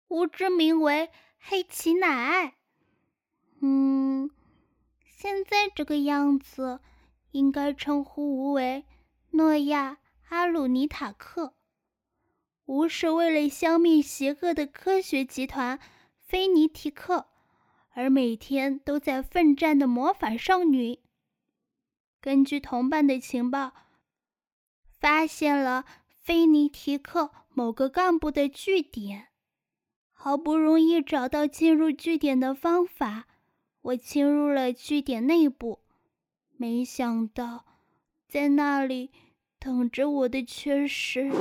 吾之名为黑奇乃。现在这个样子，应该称呼吾为诺亚阿鲁尼塔克。吾是为了消灭邪恶的科学集团菲尼提克，而每天都在奋战的魔法少女。根据同伴的情报，发现了菲尼提克某个干部的据点。好不容易找到进入据点的方法，我侵入了据点内部，没想到在那里等着我的却是……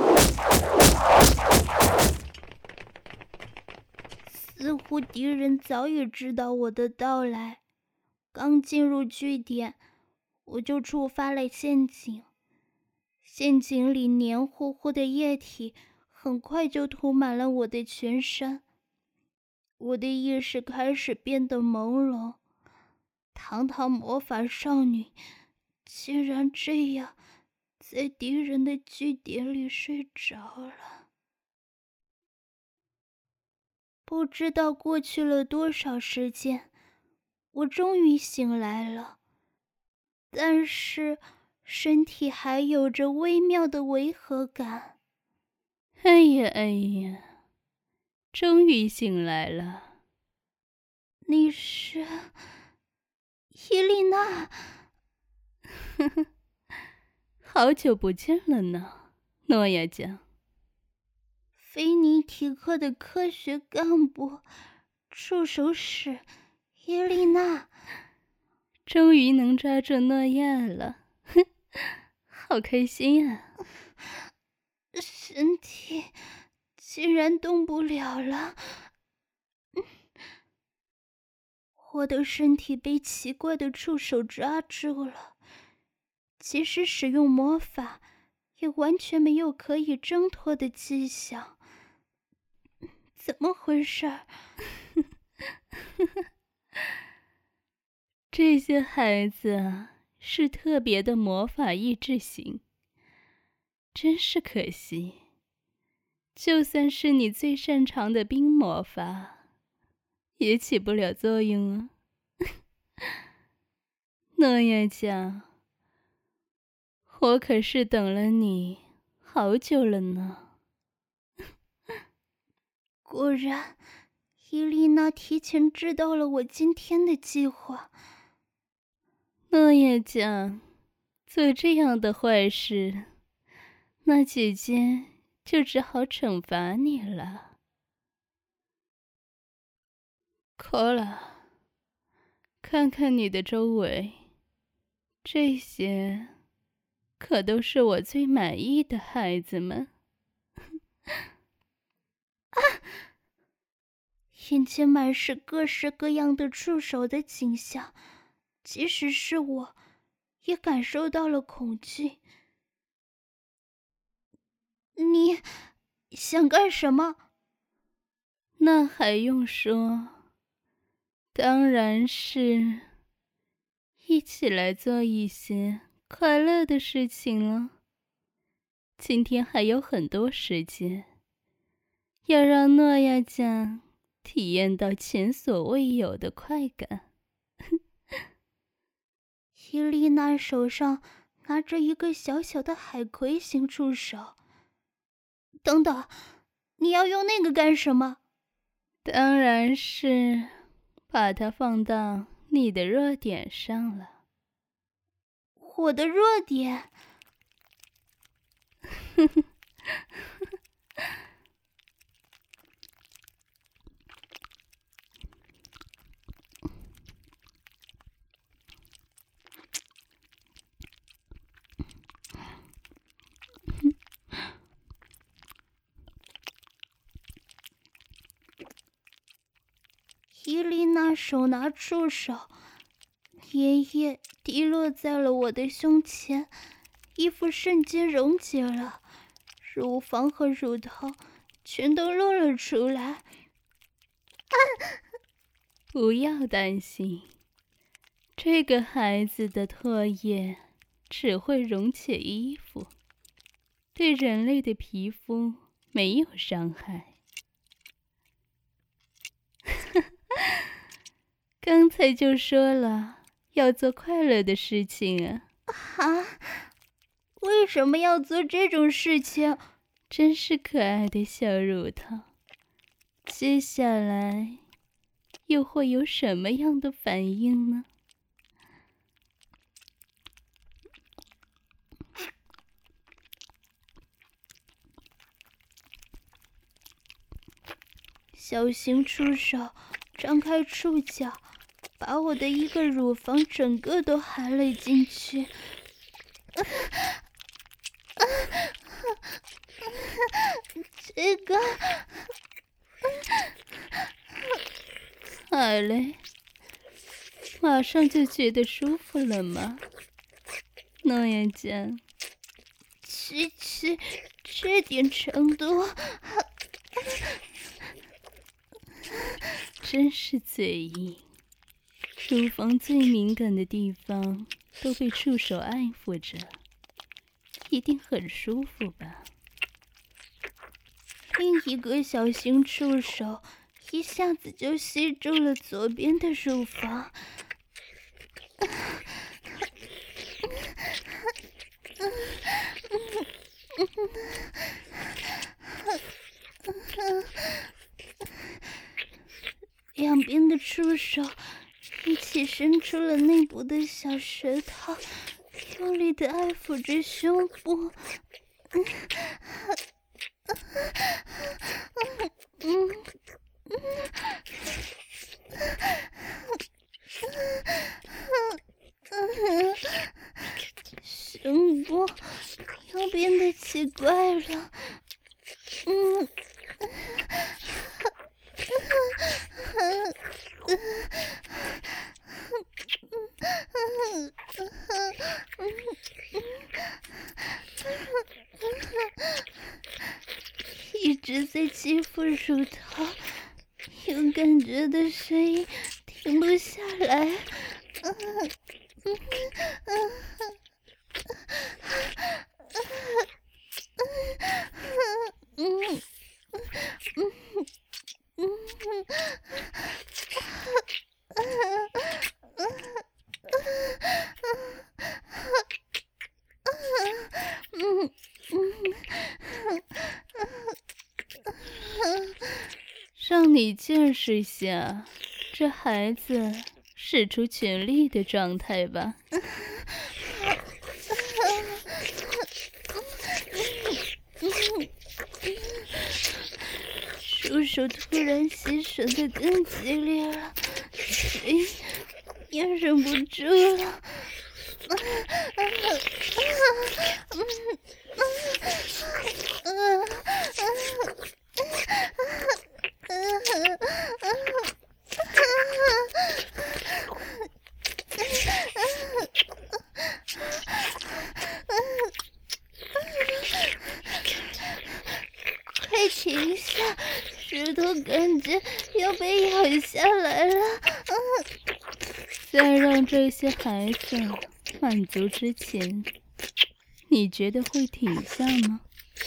似乎敌人早已知道我的到来。刚进入据点，我就触发了陷阱。陷阱里黏糊糊的液体很快就涂满了我的全身。我的意识开始变得朦胧，堂堂魔法少女竟然这样在敌人的据点里睡着了。不知道过去了多少时间，我终于醒来了，但是身体还有着微妙的违和感。 哎呀，终于醒来了。 你是伊丽娜？ 好久不见了呢，诺亚酱。 菲尼提克的科学干部助手使伊丽娜。 终于能抓住诺亚了，好开心啊！ 身体竟然动不了了。我的身体被奇怪的触手抓住了，即使使用魔法，也完全没有可以挣脱的迹象。怎么回事？ 这些孩子啊，是特别的魔法意志型，真是可惜。就算是你最擅长的冰魔法，也起不了作用啊。诺亚酱，我可是等了你好久了呢。 果然，伊丽娜提前知道了我今天的计划。 诺亚酱，做这样的坏事，那姐姐就只好惩罚你了。可拉，看看你的周围，这些可都是我最满意的孩子们。 眼前满是各式各样的触手的景象，即使是我，也感受到了恐惧。你想干什么？ 那还用说？当然是一起来做一些快乐的事情了。今天还有很多时间，要让诺亚酱体验到前所未有的快感。 伊丽娜手上拿着一个小小的海葵形触手。等等，你要用那个干什么？ 当然是把它放到你的弱点上了。 我的弱点？伊丽娜手拿触手，粘液滴落在了我的胸前，衣服瞬间溶解了，乳房和乳头全都露了出来。 不要担心，这个孩子的唾液只会溶解衣服，对人类的皮肤没有伤害。 刚才就说了要做快乐的事情啊！ 啊，为什么要做这种事情？ 真是可爱的小乳头，接下来又会有什么样的反应呢？ 小型触手张开触角，把我的一个乳房整个都含了进去。这个， 好嘞，马上就觉得舒服了吗？诺亚酱， 这点程度， 真是嘴硬。乳房最敏感的地方都被触手爱抚着，一定很舒服吧？ 另一个小型触手一下子就吸住了左边的乳房。两边的触手一起伸出了内部的小舌头，用力地爱抚着胸部。胸部又变得奇怪了。一直在欺负乳头，有感觉的声音停不下来。 让你见识下这孩子使出全力的状态吧。 触手突然吸吮的更激烈了，声音也忍不住了。快停下！石头感觉要被咬下来了。 在让这些孩子满足之前，你觉得会停下吗？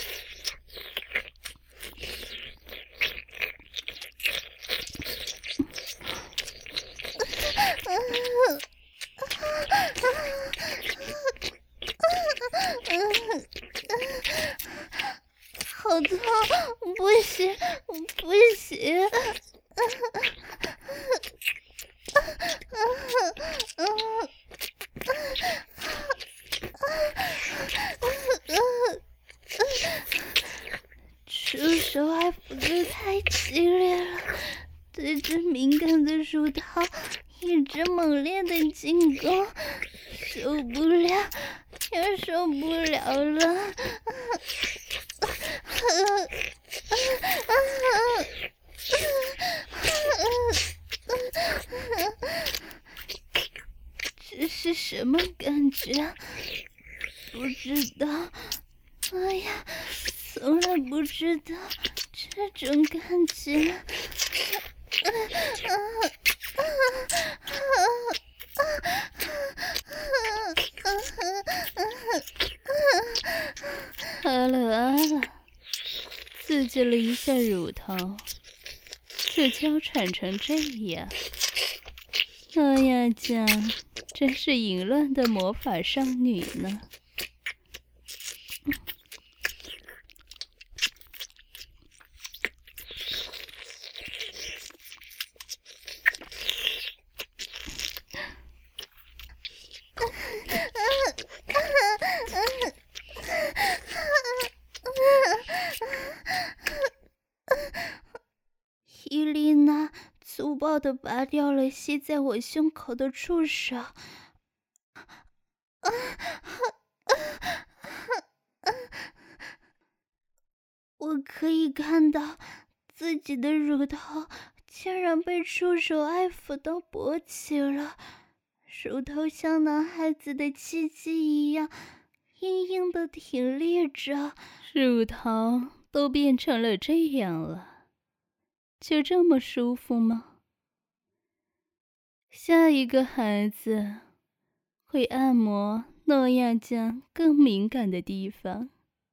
好痛！不行，不行！触手爱抚得太激烈了，对着敏感的乳头一直猛烈的进攻，受不了，也受不了了。这是什么感觉？不知道。哎呀，从来不知道这种感觉。 啊了啊了，刺激了一下乳头， 就娇喘成这样。诺亚酱真是淫乱的魔法少女呢。 伊丽娜粗暴地拔掉了吸在我胸口的触手，我可以看到自己的乳头竟然被触手爱抚到勃起了，乳头像男孩子的鸡鸡一样硬硬的挺立着， 乳头都变成了这样了，就这么舒服吗？下一个孩子会按摩诺亚酱更敏感的地方。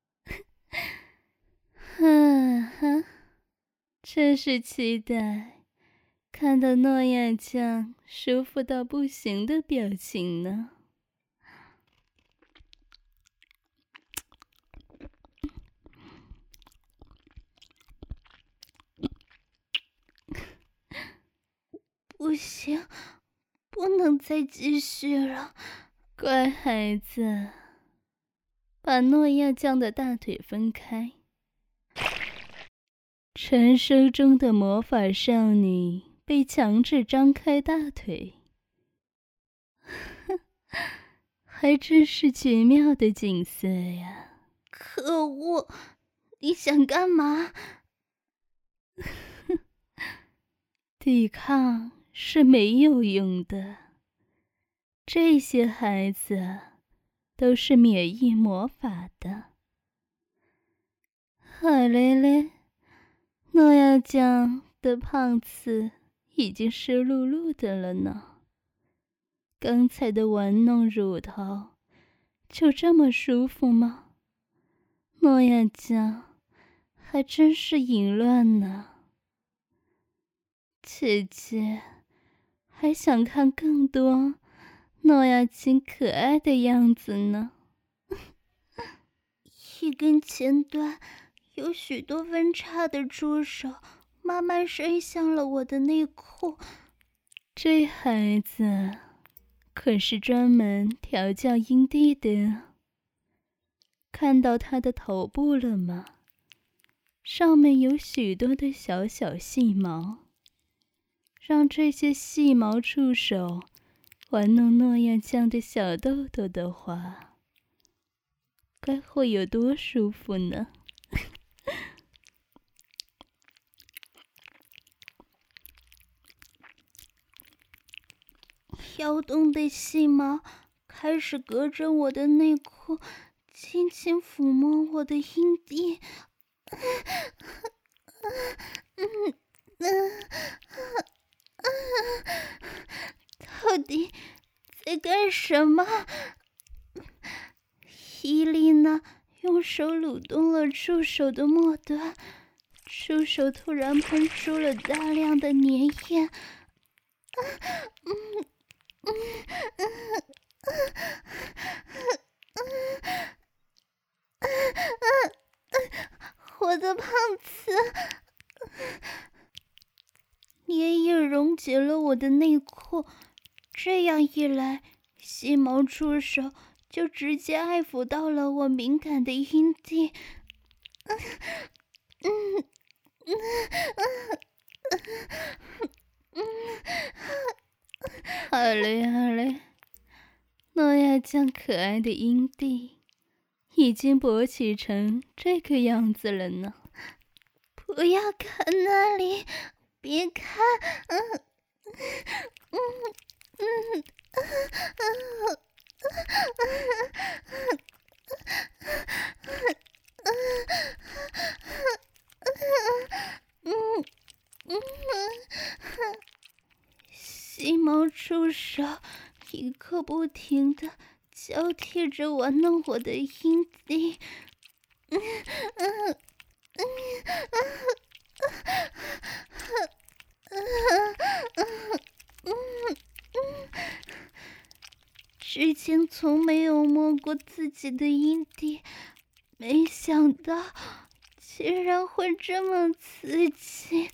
真是期待看到诺亚酱舒服到不行的表情呢。 不行，不能再继续了。 乖孩子，把诺亚酱的大腿分开。传说中的魔法少女被强制张开大腿，还真是绝妙的景色呀！ 可恶，你想干嘛？ 抵抗是没有用的，这些孩子都是免疫魔法的。好嘞嘞，诺亚酱的胖次已经湿漉漉的了呢。刚才的玩弄乳头就这么舒服吗？诺亚酱还真是淫乱呢。姐姐还想看更多诺亚酱可爱的样子呢。 一根前端有许多分叉的触手慢慢伸向了我的内裤。 这孩子可是专门调教阴蒂的。看到他的头部了吗？上面有许多的小小细毛，让这些细毛触手玩弄诺亚酱的小豆豆的话，该会有多舒服呢？ 摇动的细毛开始隔着我的内裤轻轻抚摸我的阴蒂。到底在干什么？伊丽娜用手撸动了触手的末端，触手突然喷出了大量的粘液。我的胖子，粘液溶解了我的内裤，这样一来，细毛触手就直接爱抚到了我敏感的阴蒂。 好嘞好嘞，诺亚酱可爱的阴蒂已经勃起成这个样子了呢。 不要看那里，别看。细毛触手一刻不停地交替着玩弄我的阴蒂。 前从没有摸过自己的阴蒂，没想到居然会这么刺激。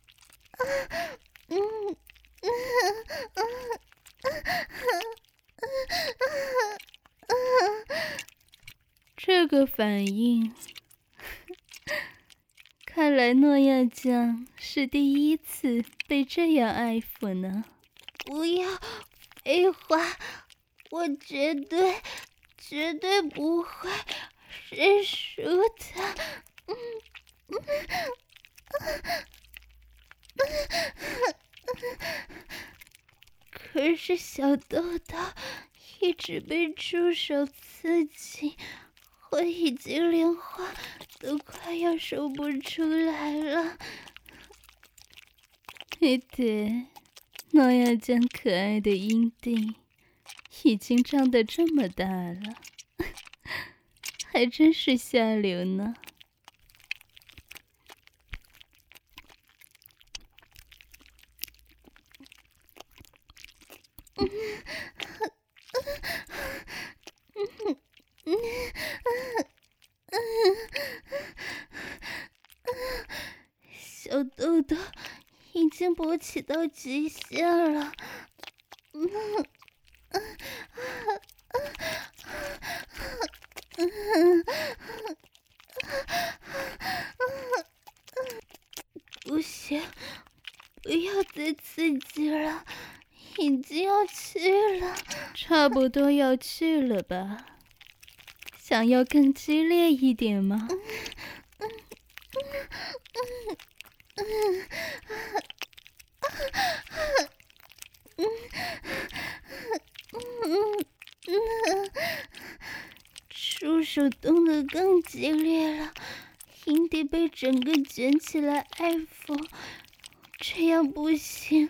这个反应，看来诺亚酱是第一次被这样爱抚呢。 不要废话，我绝对不会认输的。可是小豆豆一直被触手刺激，我已经连话都快要说不出来了。 对，诺亚酱可爱的阴蒂已经长得这么大了，还真是下流呢。 小豆豆已经勃起到极限了。不行，不要再刺激了，已经要去了。 差不多要去了吧？想要更激烈一点吗？ 触手动得更激烈了，阴蒂被整个卷起来爱抚，这样不行。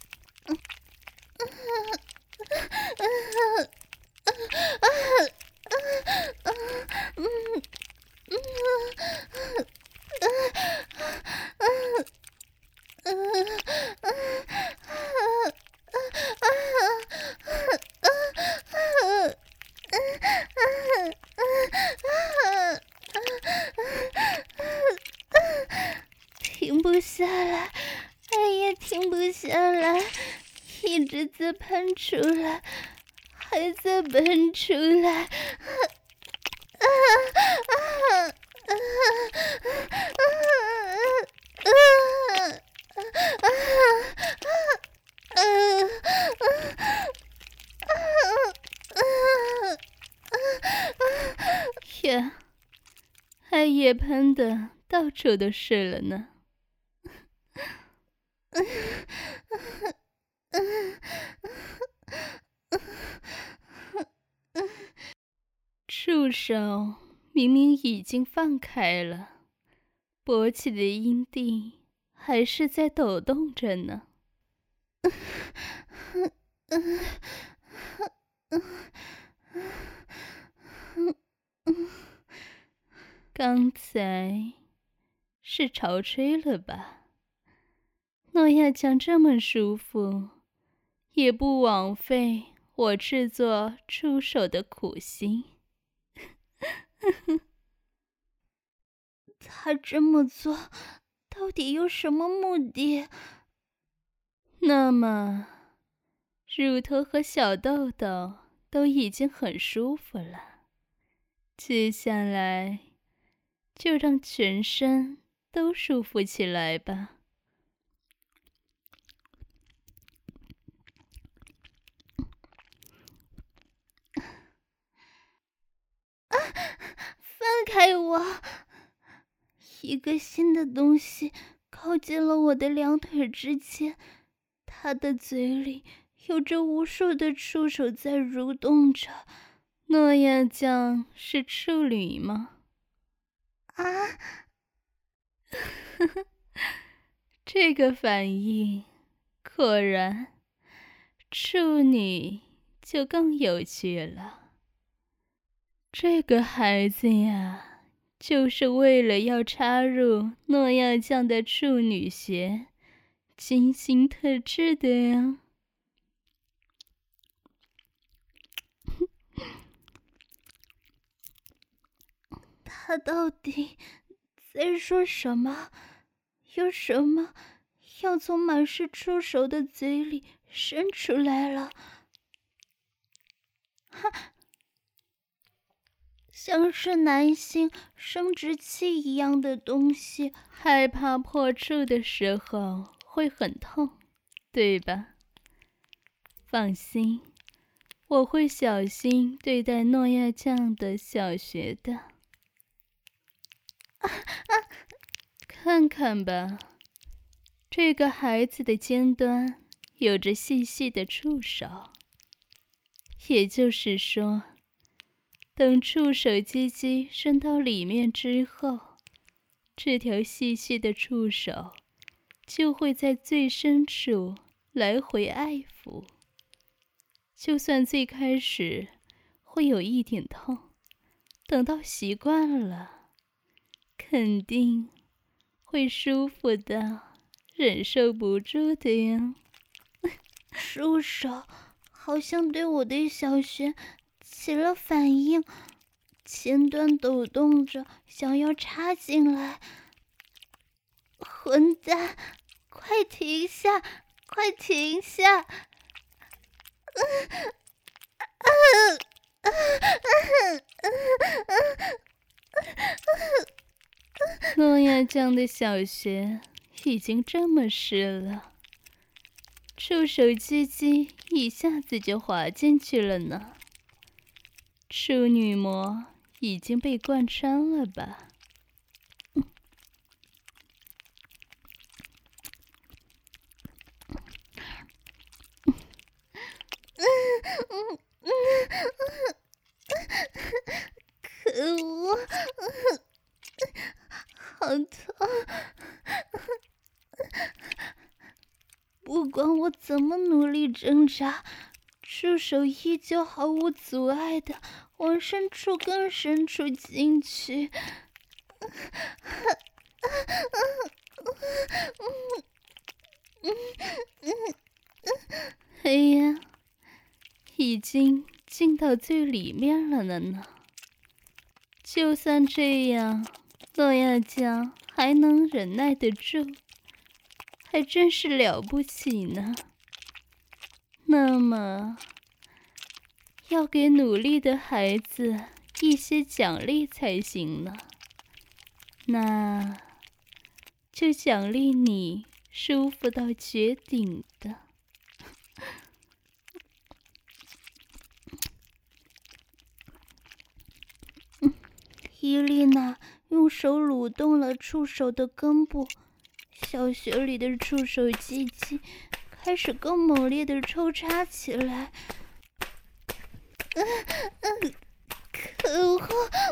停不下来，哎呀，停不下来，一直在喷出来，还在喷出来。 呀，还也喷的到处都是了呢。触手明明已经放开了，勃起的阴蒂还是在抖动着呢。刚才是潮吹了吧？诺亚酱这么舒服，也不枉费我制作触手的苦心。 他这么做到底有什么目的？ 那么，乳头和小豆豆都已经很舒服了，接下来就让全身都舒服起来吧。 放开我！一个新的东西靠近了我的两腿之间，他的嘴里有着无数的触手在蠕动着。 诺亚酱是处女吗？ 啊！ 这个反应，果然，处女就更有趣了。这个孩子呀，就是为了要插入诺亚酱的处女穴，精心特制的呀。 他到底在说什么？有什么要从满是触手的嘴里伸出来了？哈，像是男性生殖器一样的东西。 害怕破处的时候会很痛，对吧？放心，我会小心对待诺亚酱的小学的。看看吧，这个孩子的尖端有着细细的触手，也就是说，等触手鸡鸡伸到里面之后，这条细细的触手就会在最深处来回爱抚。就算最开始会有一点痛，等到习惯了，肯定会舒服到忍受不住的呀。 触手好像对我的小穴起了反应，前端抖动着，想要插进来。混蛋，快停下，快停下！ 诺亚酱的小穴已经这么湿了，触手鸡鸡一下子就滑进去了呢。处女膜已经被贯穿了吧？ 可恶，好痛！不管我怎么努力挣扎，触手依旧毫无阻碍地往深处更深处进去。 哎呀，已经进到最里面了呢。就算这样，诺亚酱还能忍耐得住，还真是了不起呢。那么，要给努力的孩子一些奖励才行呢。那就奖励你舒服到绝顶的。 伊丽娜用手撸动了触手的根部，小穴里的触手鸡鸡开始更猛烈地抽插起来。可恶！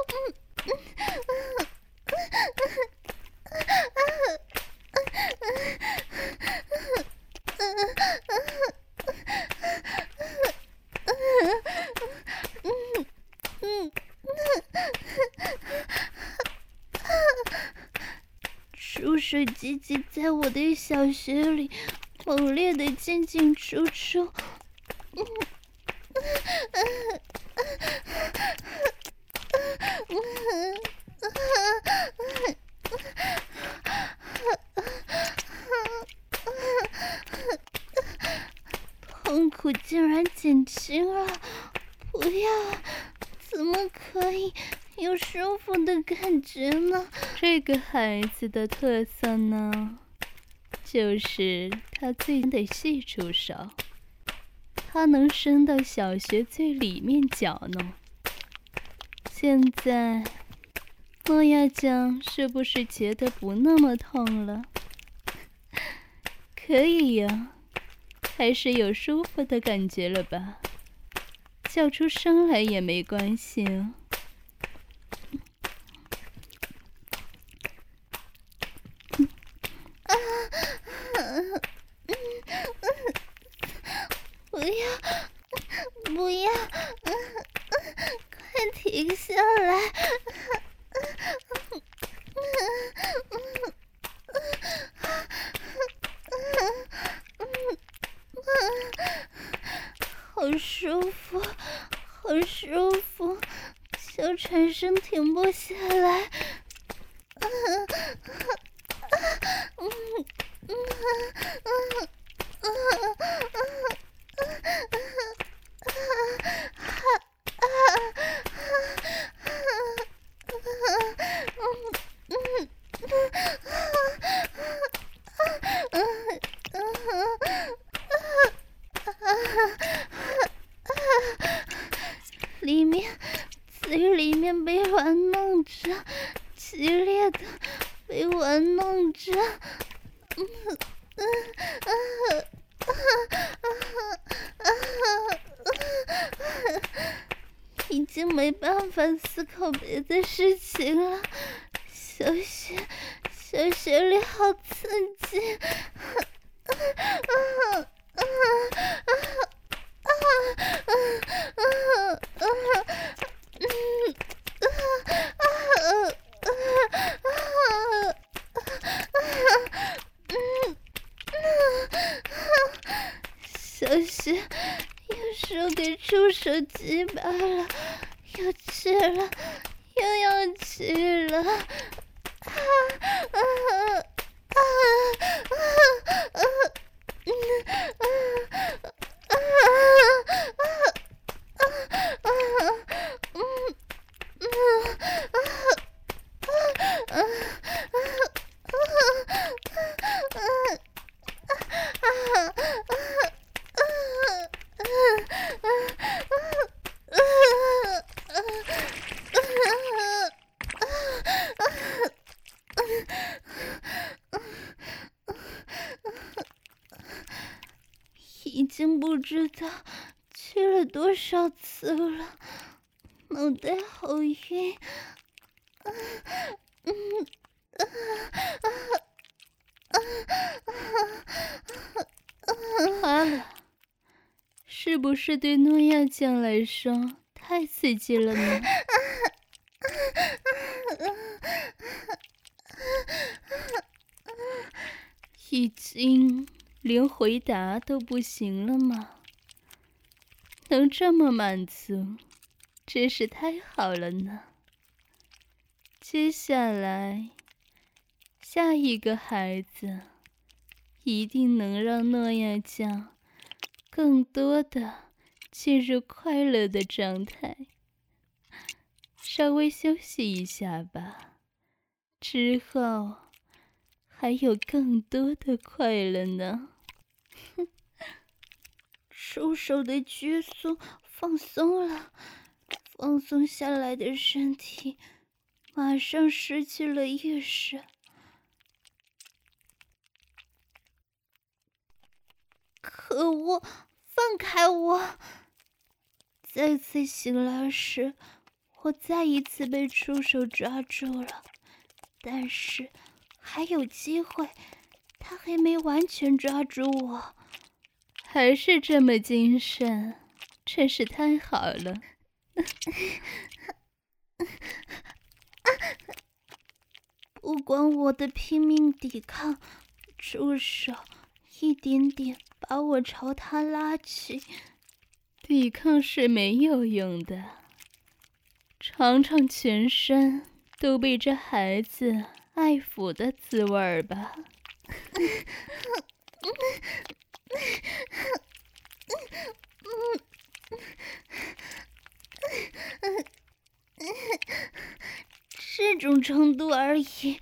触手鸡鸡在我的小穴里猛烈地进进出出。痛苦竟然减轻了！不要，怎么可以有舒服的感觉呢？ 这个孩子的特色呢，就是他最的细触手，他能伸到小穴最里面搅弄。现在，诺亚酱是不是觉得不那么痛了？可以呀，还是有舒服的感觉了吧？叫出声来也没关系啊。 不要，不要，快停下来！好舒服，好舒服，小产生停不下来。 嘴里面被玩弄着，激烈的被玩弄着，已经没办法思考别的事情了。小穴里好刺激，小穴右手给触手击败了，又去了，又要去了。已经不知道去了多少次了，脑袋好晕。 好了，是不是对诺亚酱来说太刺激了呢？已经连回答都不行了吗？能这么满足，真是太好了呢。接下来，下一个孩子一定能让诺亚酱更多的进入快乐的状态。稍微休息一下吧，之后还有更多的快乐呢。 触手的拘束放松了，放松下来的身体马上失去了意识。可恶，放开我！再次醒来时，我再一次被触手抓住了，但是还有机会，他还没完全抓住我。 还是这么精神，真是太好了。 不管我的拼命抵抗，触手一点点把我朝他拉去。 抵抗是没有用的，尝尝全身都被这孩子爱抚的滋味吧。 这种程度而已。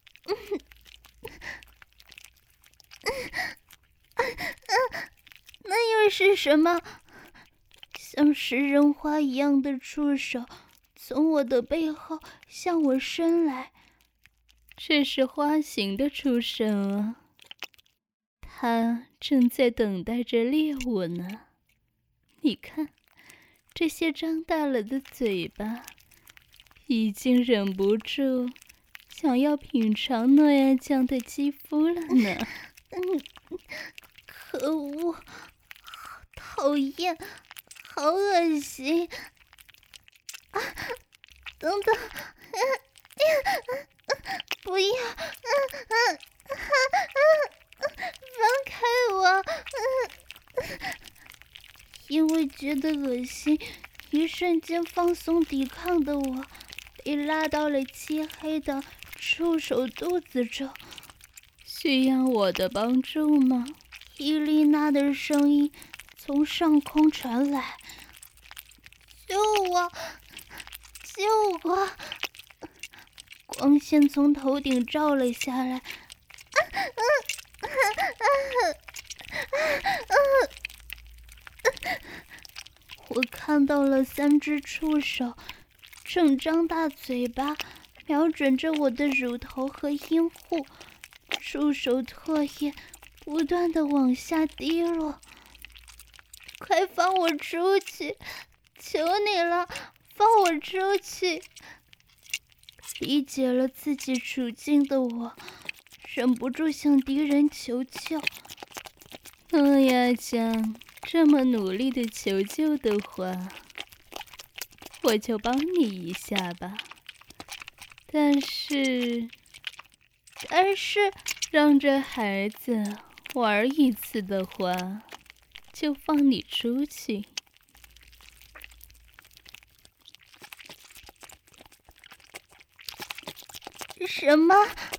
那又是什么？像食人花一样的触手从我的背后向我伸来。 这是花形的触手啊，它正在等待着猎物呢。你看，这些张大了的嘴巴已经忍不住想要品尝诺亚酱的肌肤了呢。 可恶，好讨厌，好恶心！等等，不要！放开我！因为觉得恶心，一瞬间放松抵抗的我，被拉到了漆黑的触手肚子中， 需要我的帮助吗？ 伊丽娜的声音从上空传来：“救我！救我！”光线从头顶照了下来，我看到了3只触手正张大嘴巴瞄准着我的乳头和阴户，触手唾液不断地往下滴落。快放我出去！求你了，放我出去！理解了自己处境的我，忍不住向敌人求救。 诺亚酱这么努力的求救的话，我就帮你一下吧。但是让这孩子玩一次的话，就放你出去。 什么？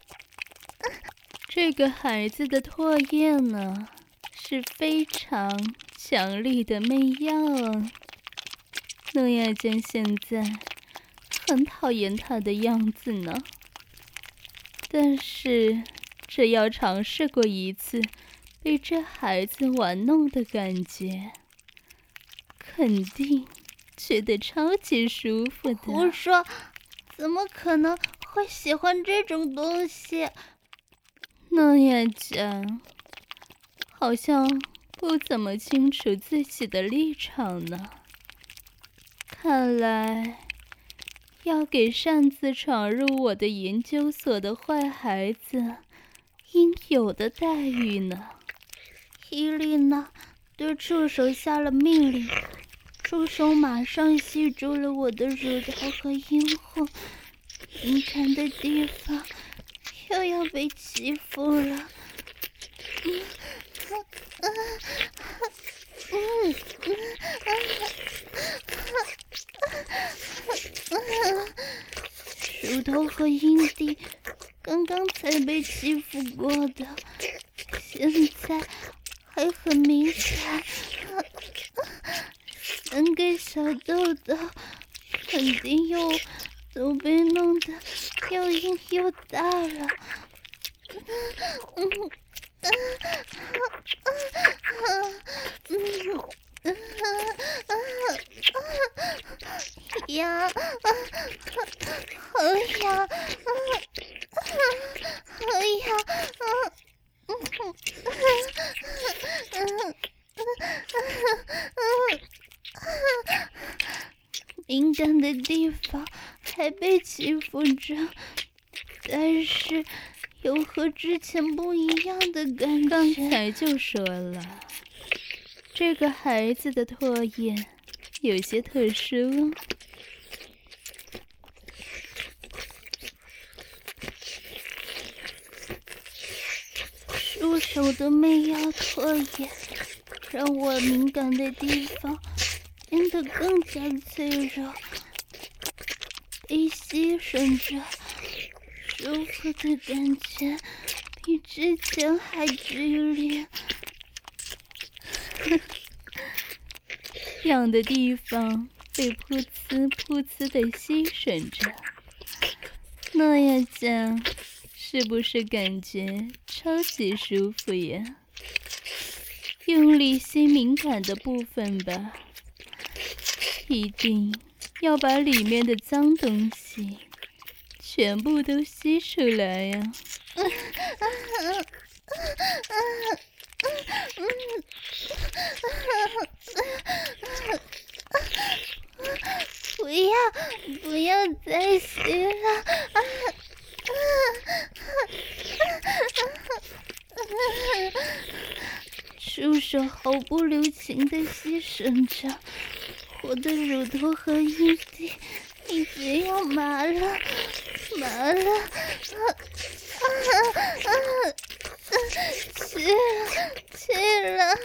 这个孩子的唾液呢，是非常强力的媚药啊。诺亚酱现在很讨厌他的样子呢，但是只要尝试过一次被这孩子玩弄的感觉，肯定觉得超级舒服的。 胡说，怎么可能会喜欢这种东西？ 诺亚酱好像不怎么清楚自己的立场呢。看来要给擅自闯入我的研究所的坏孩子应有的待遇呢。 伊丽娜对触手下了命令，触手马上吸住了我的乳头和阴户，敏感的地方又要被欺负了。乳头和阴蒂刚刚才被欺负过的，现在还很明显。3个小豆豆肯定又都被弄得又硬又大了。呀，好痒！好痒！敏感的地方还被欺负着，但是有和之前不一样的感觉。 刚才就说了，这个孩子的唾液有些特殊。 入手的媚药唾液让我敏感的地方变得更加脆弱，被吸吮着，舒服的感觉比之前还剧烈。 痒的地方被噗呲噗呲的吸吮着，诺亚酱是不是感觉超级舒服呀？用力吸敏感的部分吧，一定要把里面的脏东西全部都吸出来呀！不要再吸了！ 触手毫不留情地吸吮着我的乳头和阴蒂，已经要麻了，麻了！去了！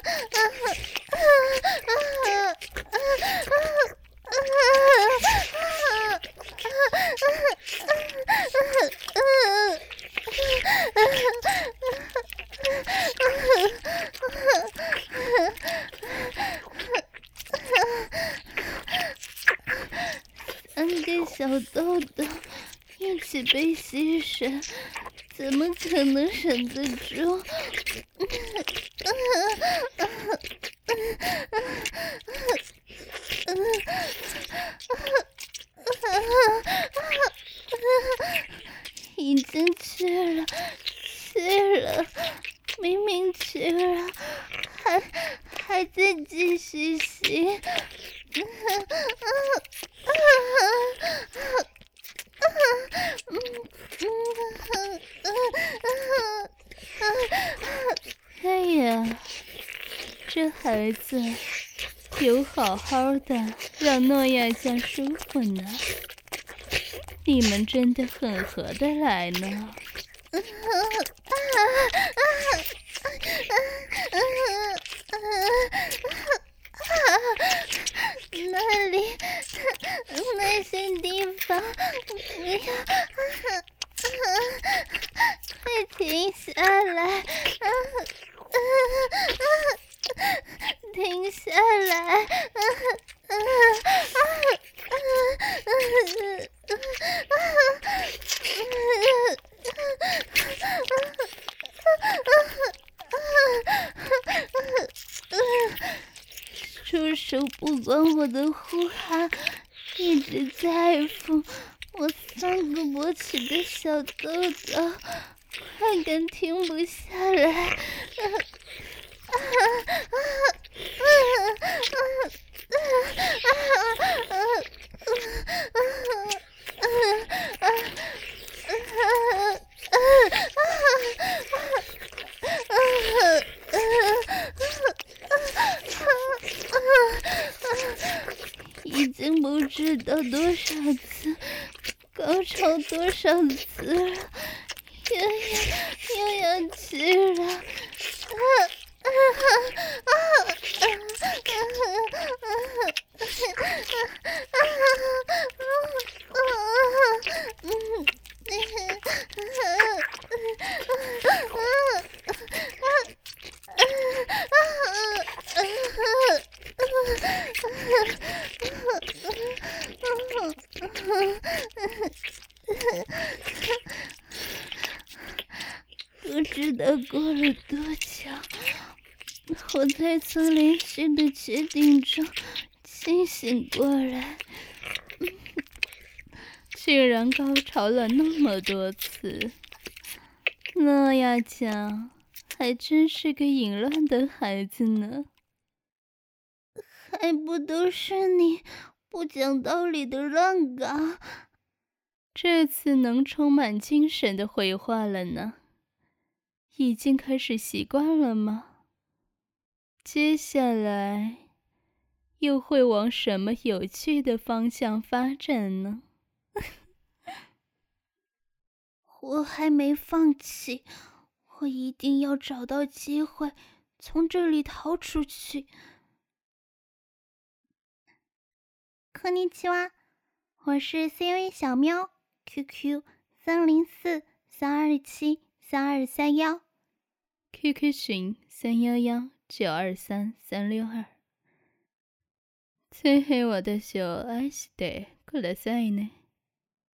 起被牺牲，怎么可能忍得住？已经去了，明明去了，还在继续吸。哎呀，这孩子有好好的让诺亚家舒服呢，你们真的很合得来呢。那些地方不要，快停下来，停下来，出手不管我的呼喊，一直在抚我3个勃起的小豆豆，快点停不下来！已经不知道多少次，高潮多少次了，又要去了。不知道过了多久，我才从连续的决定中清醒过来，居然高潮了那么多次。诺亚讲还真是个淫乱的孩子呢， 还不都是你不讲道理的乱搞？ 这次能充满精神的回话了呢？已经开始习惯了吗？接下来又会往什么有趣的方向发展呢？ 我还没放弃，我一定要找到机会从这里逃出去。こんにちは，我是 CV 小喵 ，QQ 304-327-3231，QQ 群311-923-362。最黑我的小爱してくださいね。